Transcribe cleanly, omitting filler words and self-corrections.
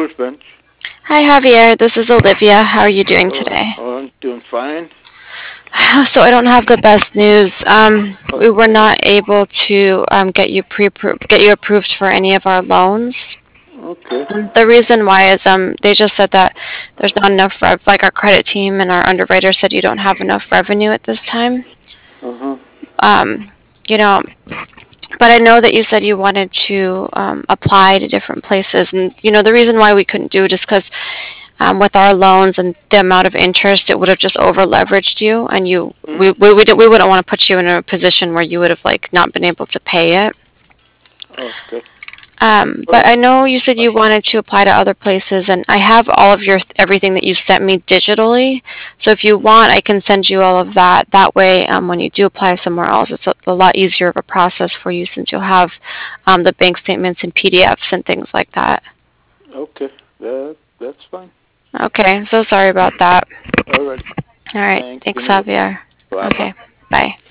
First Bench. Hi, Javier. This is Olivia. How are you doing today? I'm doing fine. So I don't have the best news. We were not able to get you approved for any of our loans. Okay. The reason why is they just said that there's not enough like our credit team and our underwriter said you don't have enough revenue at this time. Uh-huh. Um, you know, but I know that you said you wanted to apply to different places, and the reason why we couldn't do it is because with our loans and the amount of interest, it would have just over leveraged you, and Mm. we wouldn't want to put you in a position where you would have like not been able to pay it. Okay. But Well, I know you said you wanted to apply to other places, and I have all of your everything that you sent me digitally. So if you want, I can send you all of that. That way, when you do apply somewhere else, it's a lot easier of a process for you since you'll have the bank statements and PDFs and things like that. okay. That's fine. Okay, so sorry about that. All right. All right, Thanks thanks, anyway. Javier. Bye bye. Okay, bye.